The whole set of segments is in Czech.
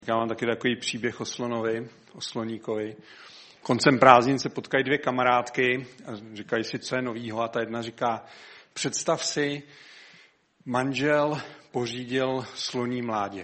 Já mám taky takový příběh o sloníkovi. Koncem prázdnin se potkají dvě kamarádky a říkají si, co je novýho. A ta jedna říká, představ si, manžel pořídil sloní mládě.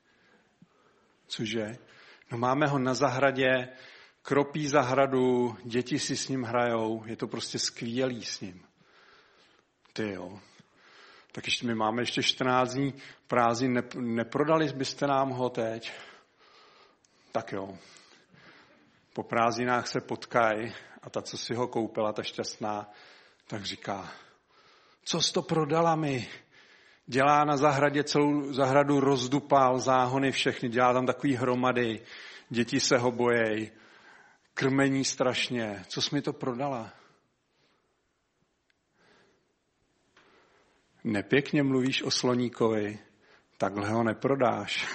Cože? No máme ho na zahradě, kropí zahradu, děti si s ním hrajou, je to prostě skvělý s ním. Ty jo. Tak ještě my máme ještě 14 dní prázdnin, neprodali byste nám ho teď? Tak jo. Po prázdninách se potkají a ta, co si ho koupila, ta šťastná, tak říká, co jsi to prodala mi? Dělá na zahradě celou zahradu, rozdupal, záhony všechny, dělá tam takový hromady, děti se ho bojejí, krmení strašně. Co jsi mi to prodala? Nepěkně mluvíš o sloníkovi, takhle ho neprodáš.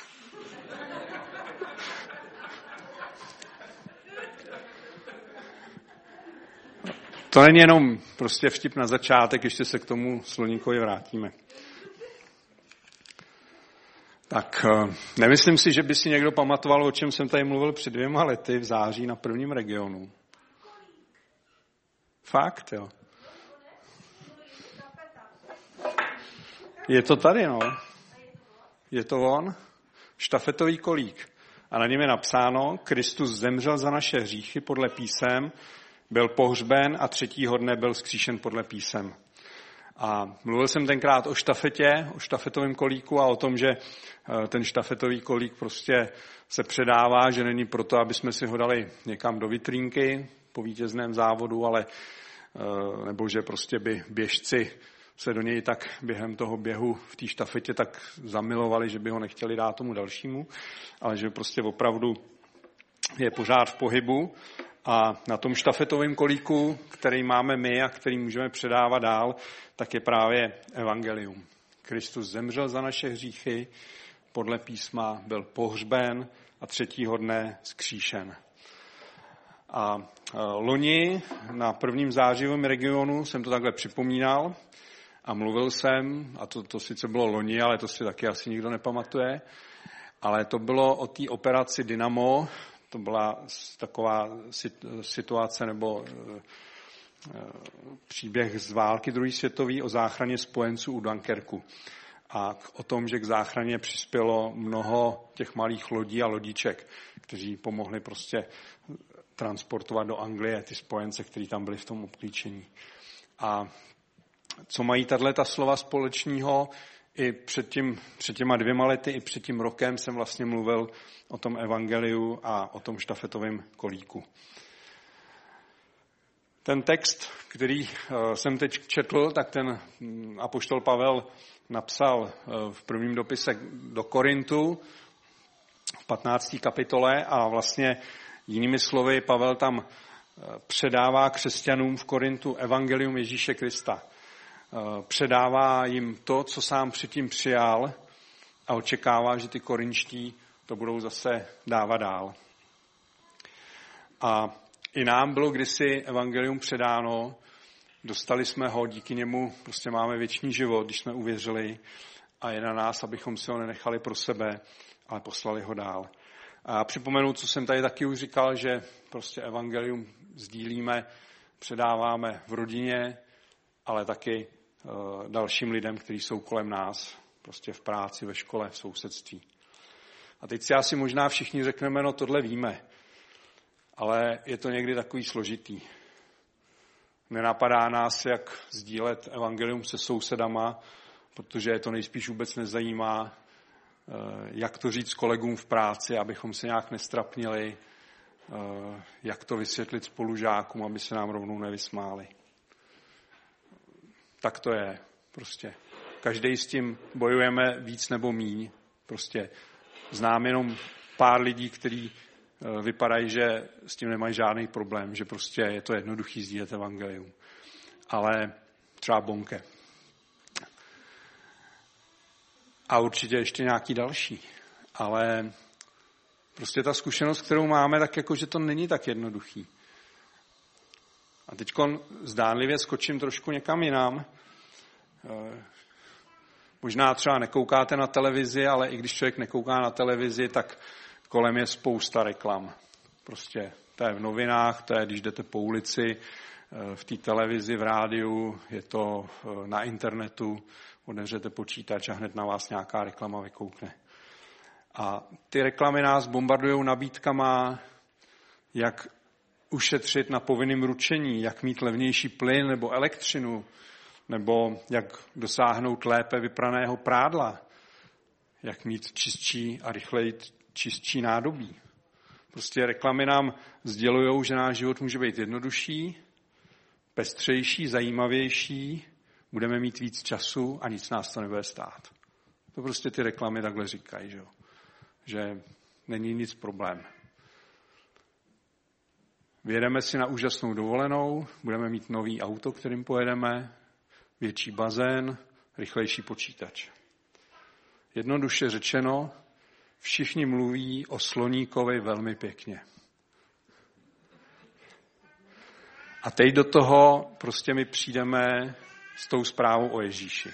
To není jenom prostě vtip na začátek, ještě se k tomu sloníkovi vrátíme. Tak nemyslím si, že by si někdo pamatoval, o čem jsem tady mluvil před 2 lety v září na prvním regionu. Fakt, jo. Je to tady, no. Je to on, štafetový kolík. A na něm je napsáno, Kristus zemřel za naše hříchy podle písem, byl pohřben a 3. dne byl vzkříšen podle písem. A mluvil jsem tenkrát o štafetě, o štafetovém kolíku a o tom, že ten štafetový kolík prostě se předává, že není proto, aby jsme si ho dali někam do vitrínky po vítězném závodu, ale nebo že prostě by běžci se do něj tak během toho běhu v té štafetě tak zamilovali, že by ho nechtěli dát tomu dalšímu, ale že prostě opravdu je pořád v pohybu. A na tom štafetovém kolíku, který máme my a který můžeme předávat dál, tak je právě evangelium. Kristus zemřel za naše hříchy, podle písma byl pohřben a 3. dne vzkříšen. A loni na prvním zářivém regionu jsem to takhle připomínal a mluvil jsem, a to sice bylo loni, ale to si taky asi nikdo nepamatuje, ale to bylo o té operaci Dynamo. To byla taková situace nebo příběh z války druhé světové o záchraně spojenců u Dunkerku. A o tom, že k záchraně přispělo mnoho těch malých lodí a lodiček, kteří pomohli prostě transportovat do Anglie ty spojence, kteří tam byli v tom obklíčení. A co mají tato slova společného? I před těma 2 lety, i před tím rokem jsem vlastně mluvil o tom evangeliu a o tom štafetovém kolíku. Ten text, který jsem teď četl, tak ten apoštol Pavel napsal v prvním dopise do Korintu v 15. kapitole a vlastně jinými slovy Pavel tam předává křesťanům v Korintu evangelium Ježíše Krista. Předává jim to, co sám předtím přijal a očekává, že ty korinští to budou zase dávat dál. A i nám bylo kdysi evangelium předáno, dostali jsme ho, díky němu prostě máme věčný život, když jsme uvěřili a je na nás, abychom si ho nenechali pro sebe, ale poslali ho dál. A připomenu, co jsem tady taky už říkal, že prostě evangelium sdílíme, předáváme v rodině, ale taky dalším lidem, kteří jsou kolem nás, prostě v práci, ve škole, v sousedství. A teď si asi možná všichni řekneme, no tohle víme, ale je to někdy takový složitý. Nenapadá nás, jak sdílet evangelium se sousedama, protože je to nejspíš vůbec nezajímá, jak to říct kolegům v práci, abychom se nějak nestrapnili, jak to vysvětlit spolužákům, aby se nám rovnou nevysmáli. Tak to je prostě. Každý s tím bojujeme víc nebo míň. Prostě znám jenom pár lidí, kteří vypadají, že s tím nemají žádný problém, že prostě je to jednoduchý sdílet evangelium. Ale třeba Bonke. A určitě ještě nějaký další. Ale prostě ta zkušenost, kterou máme, tak jako, že to není tak jednoduchý. A teď zdánlivě skočím trošku někam jinam. Možná třeba nekoukáte na televizi, ale i když člověk nekouká na televizi, tak kolem je spousta reklam. Prostě to je v novinách, to je, když jdete po ulici, v té televizi, v rádiu, je to na internetu, otevřete počítač a hned na vás nějaká reklama vykoukne. A ty reklamy nás bombardují nabídkama, jak ušetřit na povinném ručení, jak mít levnější plyn nebo elektřinu, nebo jak dosáhnout lépe vypraného prádla, jak mít čistší a rychleji čistší nádobí. Prostě reklamy nám sdělují, že náš život může být jednodušší, pestřejší, zajímavější, budeme mít víc času a nic nás to nebude stát. To prostě ty reklamy takhle říkají, že není nic problém. Vyjedeme si na úžasnou dovolenou, budeme mít nový auto, kterým pojedeme, větší bazén, rychlejší počítač. Jednoduše řečeno, všichni mluví o sloníkovi velmi pěkně. A teď do toho prostě my přijdeme s tou zprávou o Ježíši.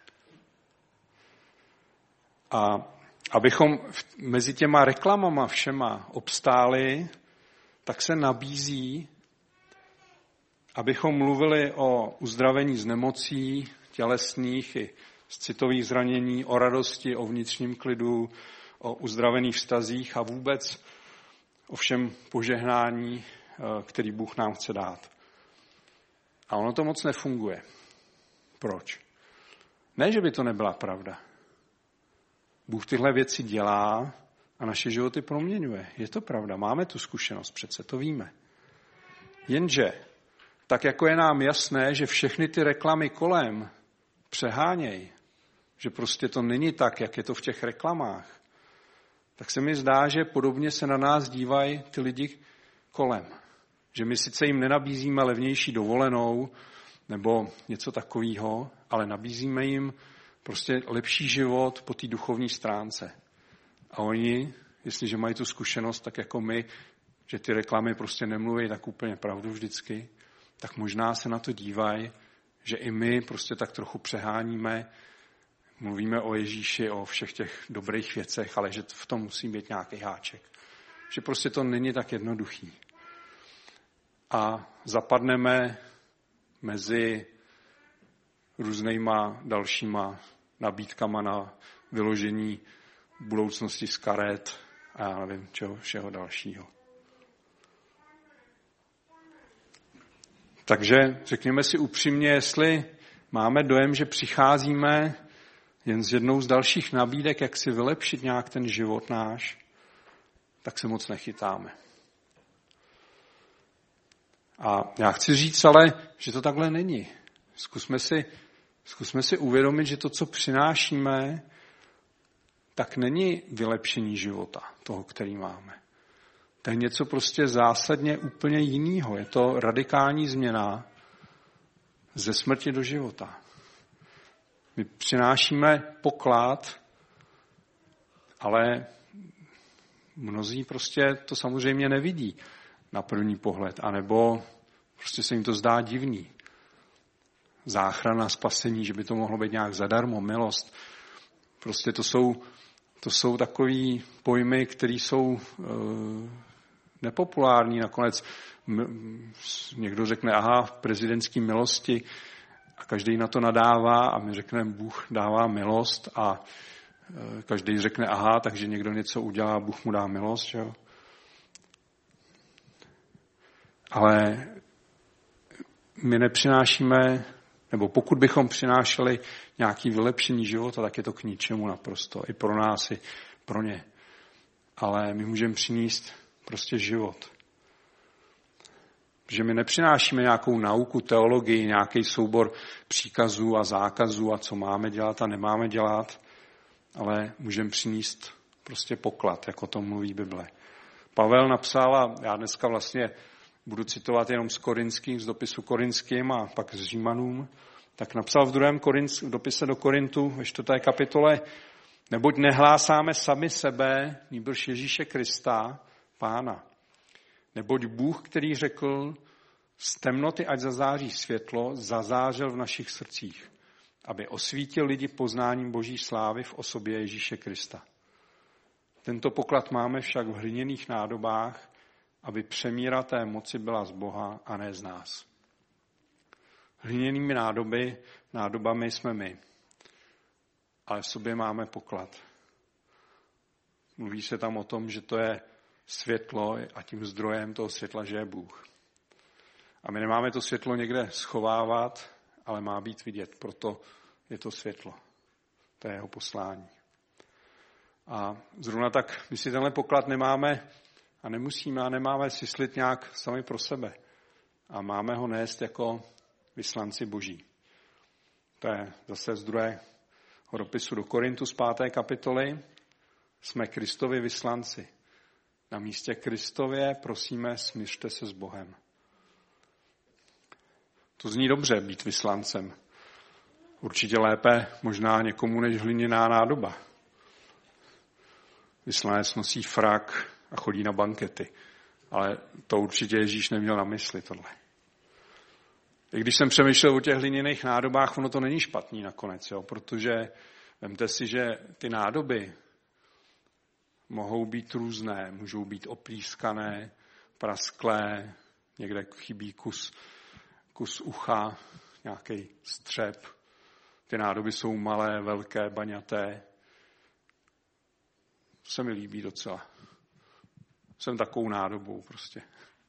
A abychom mezi těma reklamama všema obstáli, tak se nabízí, abychom mluvili o uzdravení z nemocí tělesných i z citových zranění, o radosti, o vnitřním klidu, o uzdravených vztazích a vůbec o všem požehnání, který Bůh nám chce dát. A ono to moc nefunguje. Proč? Ne, že by to nebyla pravda. Bůh tyhle věci dělá a naše životy proměňuje. Je to pravda, máme tu zkušenost, přece to víme. Jenže, tak jako je nám jasné, že všechny ty reklamy kolem přehánějí, že prostě to není tak, jak je to v těch reklamách, tak se mi zdá, že podobně se na nás dívají ty lidi kolem. Že my sice jim nenabízíme levnější dovolenou nebo něco takového, ale nabízíme jim prostě lepší život po té duchovní stránce. A oni, jestliže mají tu zkušenost, tak jako my, že ty reklamy prostě nemluví tak úplně pravdu vždycky, tak možná se na to dívají, že i my prostě tak trochu přeháníme, mluvíme o Ježíši, o všech těch dobrých věcech, ale že v tom musí být nějaký háček. Že prostě to není tak jednoduchý. A zapadneme mezi různýma dalšíma nabídkama na vyložení budoucnosti z karet a já nevím, čeho všeho dalšího. Takže řekněme si upřímně, jestli máme dojem, že přicházíme jen z jednou z dalších nabídek, jak si vylepšit nějak ten život náš, tak se moc nechytáme. A já chci říct ale, že to takhle není. Zkusme si uvědomit, že to, co přinášíme, tak není vylepšení života, toho, který máme. To je něco prostě zásadně úplně jiného. Je to radikální změna ze smrti do života. My přinášíme poklad, ale mnozí prostě to samozřejmě nevidí na první pohled, anebo prostě se jim to zdá divný. Záchrana, spasení, že by to mohlo být nějak zadarmo, milost. Prostě to jsou takový pojmy, které jsou nepopulární. Nakonec někdo řekne, aha, v prezidentské milosti a každý na to nadává a my řekneme, Bůh dává milost a každý řekne, aha, takže někdo něco udělá, Bůh mu dá milost, že jo? Ale my nepřinášíme, nebo pokud bychom přinášeli nějaké vylepšení života, tak je to k ničemu naprosto. I pro nás, i pro ně. Ale my můžeme přinést prostě život. Že my nepřinášíme nějakou nauku, teologii, nějaký soubor příkazů a zákazů a co máme dělat a nemáme dělat, ale můžeme přinést prostě poklad, jako to mluví Bible. Pavel napsal, a já dneska vlastně budu citovat jenom z dopisu Korinským a pak z Římanům, tak napsal v v dopise do Korintu ve 4. kapitole, neboť nehlásáme sami sebe, nýbrž Ježíše Krista, Pána. Neboť Bůh, který řekl, z temnoty ať zazáří světlo, zazářil v našich srdcích, aby osvítil lidi poznáním Boží slávy v osobě Ježíše Krista. Tento poklad máme však v hliněných nádobách, aby přemíra té moci byla z Boha a ne z nás. Hliněnými nádobami jsme my, ale v sobě máme poklad. Mluví se tam o tom, že to je světlo a tím zdrojem toho světla, že je Bůh. A my nemáme to světlo někde schovávat, ale má být vidět, proto je to světlo. To je jeho poslání. A zrovna tak my si tenhle poklad nemáme a nemusíme a nemáme syslit nějak sami pro sebe. A máme ho nést jako vyslanci Boží. To je zase z druhého dopisu do Korintu z 5. kapitoly. Jsme Kristovi vyslanci. Na místě Kristově prosíme, smířte se s Bohem. To zní dobře, být vyslancem. Určitě lépe možná někomu než hliněná nádoba. Vyslanec nosí frak a chodí na bankety. Ale to určitě Ježíš neměl na mysli tohle. I když jsem přemýšlel o těch hliněných nádobách, ono to není špatný nakonec, jo? Protože vemte si, že ty nádoby mohou být různé, můžou být oplískané, prasklé, někde chybí kus ucha, nějaký střep. Ty nádoby jsou malé, velké, baňaté. To se mi líbí docela. Jsem takovou nádobou prostě.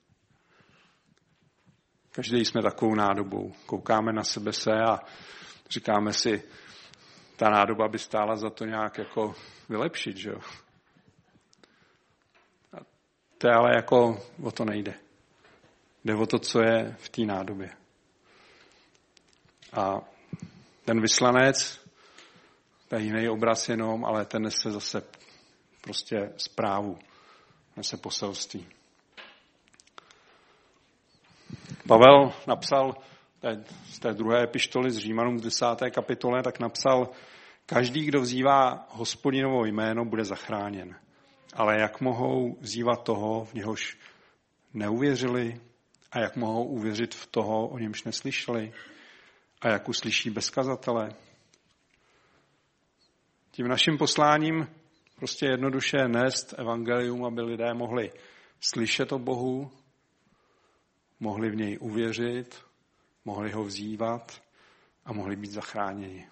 Každý jsme takovou nádobou. Koukáme na sebe a říkáme si, ta nádoba by stála za to nějak jako vylepšit, že jo? A to je ale jako o to nejde. Jde o to, co je v té nádobě. A ten vyslanec, to je jiný obraz jenom, ale ten nese zase prostě zprávu, nese poselství. Pavel napsal z té druhé epištoly z Římanům z 10. kapitole, tak napsal, každý, kdo vzývá Hospodinovo jméno, bude zachráněn. Ale jak mohou vzývat toho, v něhož neuvěřili? A jak mohou uvěřit v toho, o němž neslyšeli? A jak uslyší bez kazatele? Tím naším posláním prostě jednoduše nést evangelium, aby lidé mohli slyšet o Bohu, mohli v něj uvěřit, mohli ho vzývat a mohli být zachráněni.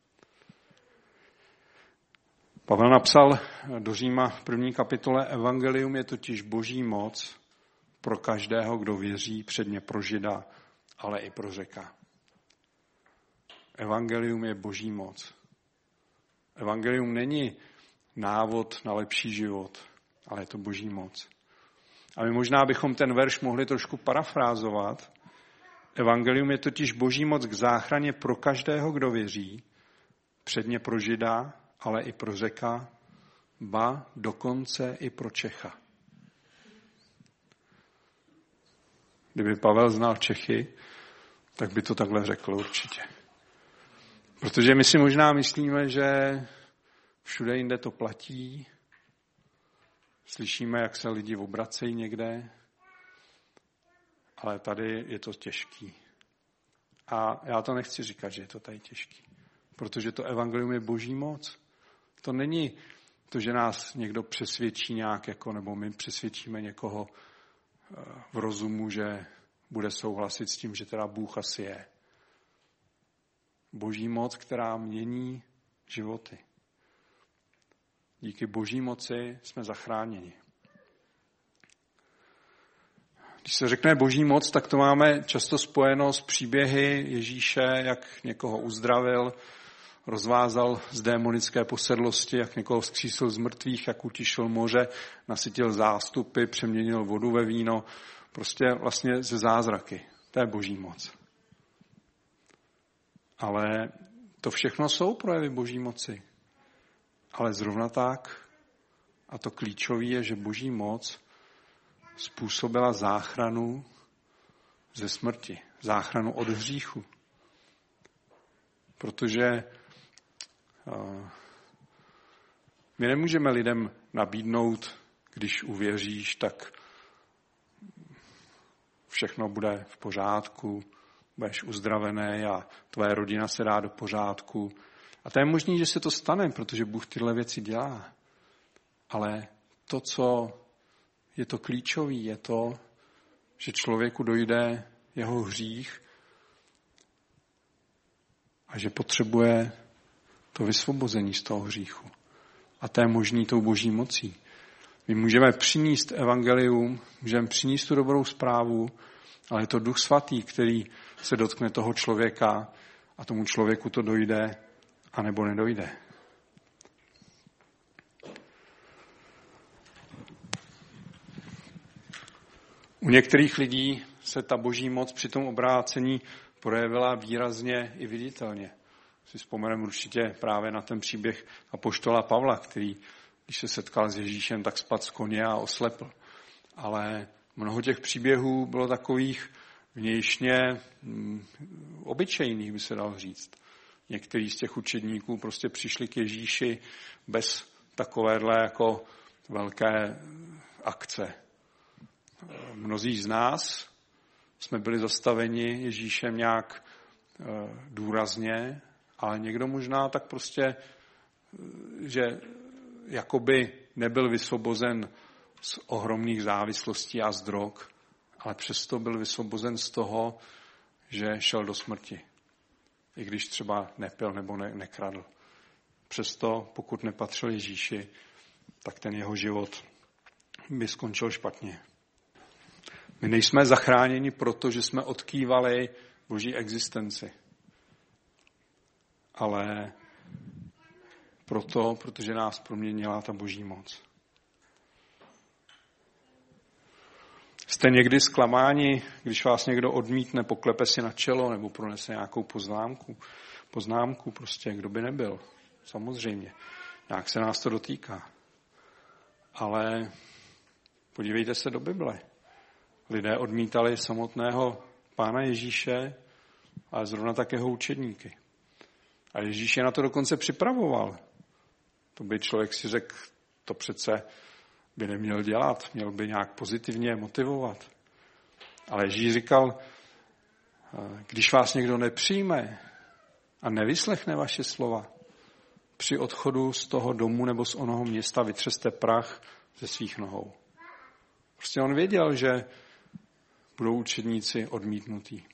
Pavel napsal do Říma v 1. kapitole, evangelium je totiž boží moc pro každého, kdo věří, předně pro Žida, ale i pro Řeka. Evangelium je boží moc. Evangelium není návod na lepší život, ale je to boží moc. A my možná bychom ten verš mohli trošku parafrázovat. Evangelium je totiž boží moc k záchraně pro každého, kdo věří, předně pro Žida, ale i pro Řeka, ba dokonce i pro Čecha. Kdyby Pavel znal Čechy, tak by to takhle řekl určitě. Protože my si možná myslíme, že všude jinde to platí, slyšíme, jak se lidi obracejí někde, ale tady je to těžký. A já to nechci říkat, že je to tady těžký, protože to evangelium je boží moc. To není to, že nás někdo přesvědčí nějak, jako, nebo my přesvědčíme někoho v rozumu, že bude souhlasit s tím, že teda Bůh asi je. Boží moc, která mění životy. Díky boží moci jsme zachráněni. Když se řekne boží moc, tak to máme často spojeno s příběhy Ježíše, jak někoho uzdravil, rozvázal z démonické posedlosti, jak někoho vzkřísil z mrtvých, jak utišil moře, nasytil zástupy, přeměnil vodu ve víno, prostě vlastně ze zázraky. To je boží moc. Ale to všechno jsou projevy boží moci. Ale zrovna tak, a to klíčové je, že boží moc způsobila záchranu ze smrti, záchranu od hříchu. Protože my nemůžeme lidem nabídnout, když uvěříš, tak všechno bude v pořádku, budeš uzdravený a tvoje rodina se dá do pořádku. A to je možné, že se to stane, protože Bůh tyhle věci dělá. Ale to, co je to klíčové, je to, že člověku dojde jeho hřích a že potřebuje to vysvobození z toho hříchu. A to je možný tou boží mocí. My můžeme přinést evangelium, můžeme přinést tu dobrou zprávu, ale je to Duch Svatý, který se dotkne toho člověka a tomu člověku to dojde, anebo nedojde. U některých lidí se ta boží moc při tom obrácení projevila výrazně i viditelně. Si vzpomeneme určitě právě na ten příběh apoštola Pavla, který, když se setkal s Ježíšem, tak spadl z koně a oslepl. Ale mnoho těch příběhů bylo takových vnějšně obyčejných, by se dalo říct. Některý z těch učedníků prostě přišli k Ježíši bez takovéhle jako velké akce. Mnozí z nás jsme byli zastaveni Ježíšem nějak důrazně, ale někdo možná tak prostě, že jakoby nebyl vysvobozen z ohromných závislostí a z drog, ale přesto byl vysvobozen z toho, že šel do smrti. I když třeba nepil nebo nekradl. Přesto, pokud nepatřil Ježíši, tak ten jeho život by skončil špatně. My nejsme zachráněni proto, že jsme odkývali boží existenci. Ale protože nás proměnila ta boží moc. Jste někdy zklamáni, když vás někdo odmítne, poklepe si na čelo nebo pronese nějakou poznámku prostě, kdo by nebyl. Samozřejmě. Nějak se nás to dotýká. Ale podívejte se do Bible. Lidé odmítali samotného Pána Ježíše, ale zrovna tak jeho učedníky. A Ježíš je na to dokonce připravoval. To by člověk si řekl, to přece by neměl dělat, měl by nějak pozitivně motivovat. Ale Ježíš říkal, když vás někdo nepřijme a nevyslechne vaše slova, při odchodu z toho domu nebo z onoho města vytřeste prach ze svých nohou. Prostě on věděl, že budou učedníci odmítnutí.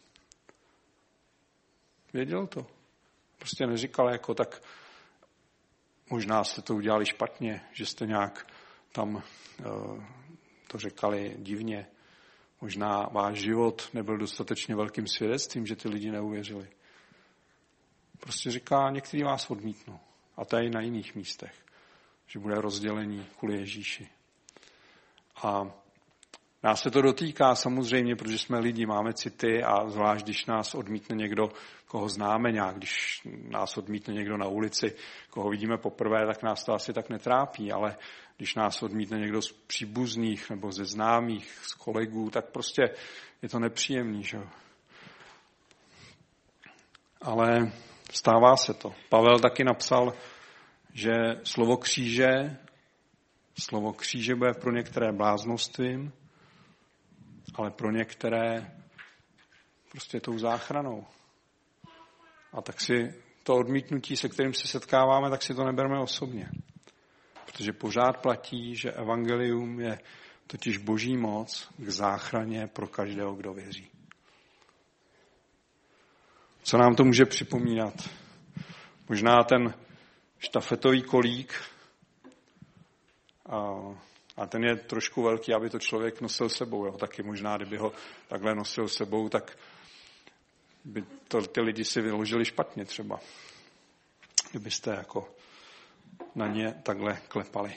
Věděl to. Prostě neříkal jako tak, možná jste to udělali špatně, že jste nějak tam to řekali divně. Možná váš život nebyl dostatečně velkým svědectvím, že ty lidi neuvěřili. Prostě říká, někteří vás odmítnou. A to je i na jiných místech. Že bude rozdělení kvůli Ježíši. A nás se to dotýká samozřejmě, protože jsme lidi, máme city a zvlášť, když nás odmítne někdo, koho známe nějak, když nás odmítne někdo na ulici, koho vidíme poprvé, tak nás to asi tak netrápí, ale když nás odmítne někdo z příbuzných nebo ze známých, z kolegů, tak prostě je to nepříjemný, že? Ale stává se to. Pavel taky napsal, že slovo kříže bude pro některé bláznostvím, ale pro některé prostě tou záchranou. A tak si to odmítnutí, se kterým se setkáváme, tak si to nebereme osobně. Protože pořád platí, že evangelium je totiž boží moc k záchraně pro každého, kdo věří. Co nám to může připomínat? Možná ten štafetový kolík, a ten je trošku velký, aby to člověk nosil sebou. Jo. Taky možná, kdyby ho takhle nosil sebou, tak by to ty lidi si vyložili špatně třeba. Kdybyste jako na ně takhle klepali.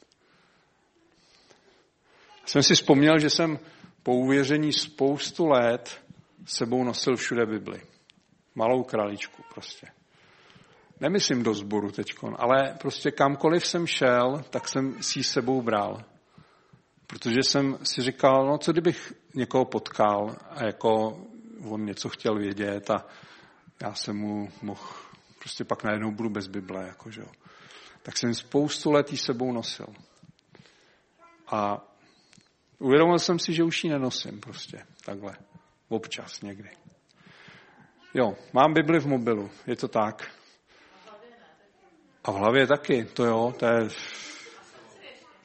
Jsem si vzpomněl, že jsem po uvěření spoustu let sebou nosil všude Bibli. Malou králíčku prostě. Nemyslím do sboru teďkon, ale prostě kamkoliv jsem šel, tak jsem si ji sebou bral. Protože jsem si říkal, no co kdybych někoho potkal a jako on něco chtěl vědět a já jsem mu mohl, prostě pak najednou budu bez Bible, jakože. Tak jsem spoustu let ji sebou nosil. A uvědomil jsem si, že už ji nenosím prostě takhle. Občas někdy. Jo, mám Bibli v mobilu, je to tak. A v hlavě taky, to jo, to je...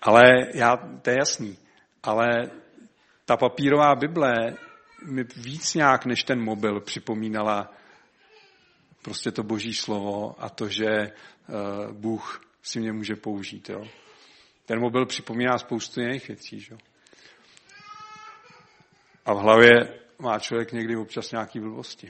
Ale to je jasný. Ale ta papírová Bible mi víc nějak než ten mobil připomínala prostě to Boží slovo a to, že Bůh si mě může použít. Jo. Ten mobil připomíná spoustu jiných věcí. Že? A v hlavě má člověk někdy občas nějaký blbosti.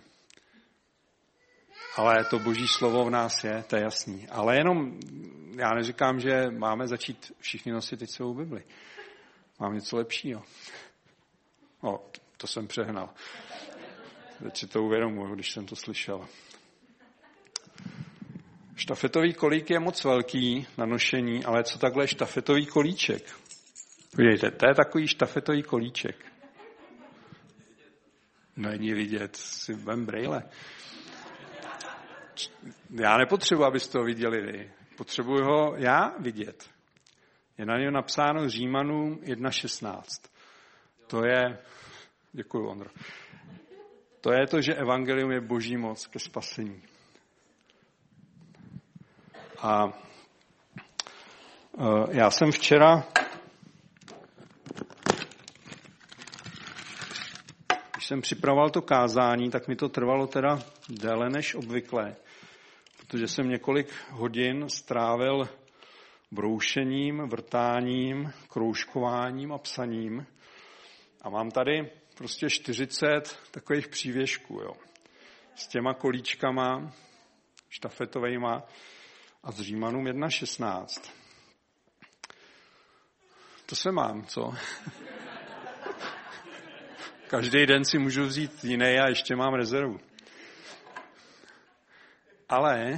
Ale to Boží slovo v nás je, to je jasný. Ale jenom, já neříkám, že máme začít všichni nosit teď svou Bibli. Mám něco lepšího. To jsem přehnal. Teď si to uvědomuji, když jsem to slyšel. Štafetový kolík je moc velký na nošení, ale co takhle štafetový kolíček? Vidíte, to je takový štafetový kolíček. Není vidět, si vem brejle. Já nepotřebuji, abyste ho viděli vy. Potřebuji ho já vidět. Je na něm napsáno Římanům 1.16. To je, děkuji, Ondro. To je to, že evangelium je Boží moc ke spasení. A já jsem včera, když jsem připravoval to kázání, tak mi to trvalo teda déle než obvykle, protože jsem několik hodin strávil broušením, vrtáním, kroužkováním a psaním. A mám tady prostě 40 takových přívěšků, jo. S těma kolíčkama, štafetovejma a s Římanům 1.16. To se mám, co? Každý den si můžu vzít jiný a ještě mám rezervu. Ale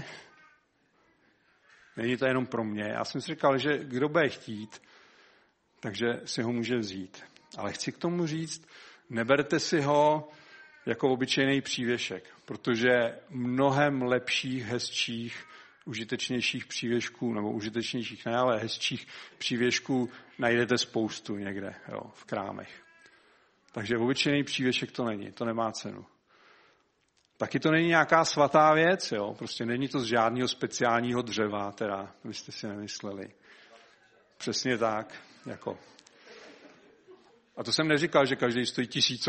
není to jenom pro mě. Já jsem si říkal, že kdo bude chtít, takže si ho může vzít. Ale chci k tomu říct, neberte si ho jako obyčejný přívěšek, protože mnohem lepších, hezčích, užitečnějších přívěšků, nebo užitečnějších ne, ale hezčích přívěšků najdete spoustu někde, jo, v krámech. Takže obyčejný přívěšek to není, to nemá cenu. Taky to není nějaká svatá věc, jo, prostě není to z žádného speciálního dřeva, teda, byste si nemysleli. Přesně tak, jako. A to jsem neříkal, že každý stojí 1000.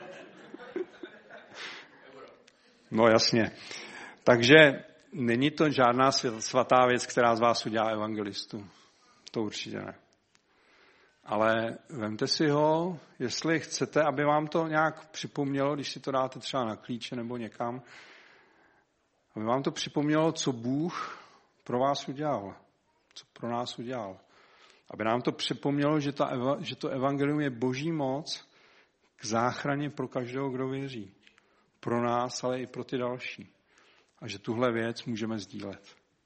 No jasně. Takže není to žádná svatá věc, která z vás udělá evangelistu. To určitě ne. Ale vemte si ho, jestli chcete, aby vám to nějak připomnělo, když si to dáte třeba na klíče nebo někam, aby vám to připomnělo, co Bůh pro vás udělal, co pro nás udělal. Aby nám to připomnělo, že to evangelium je Boží moc k záchraně pro každého, kdo věří. Pro nás, ale i pro ty další. A že tuhle věc můžeme sdílet.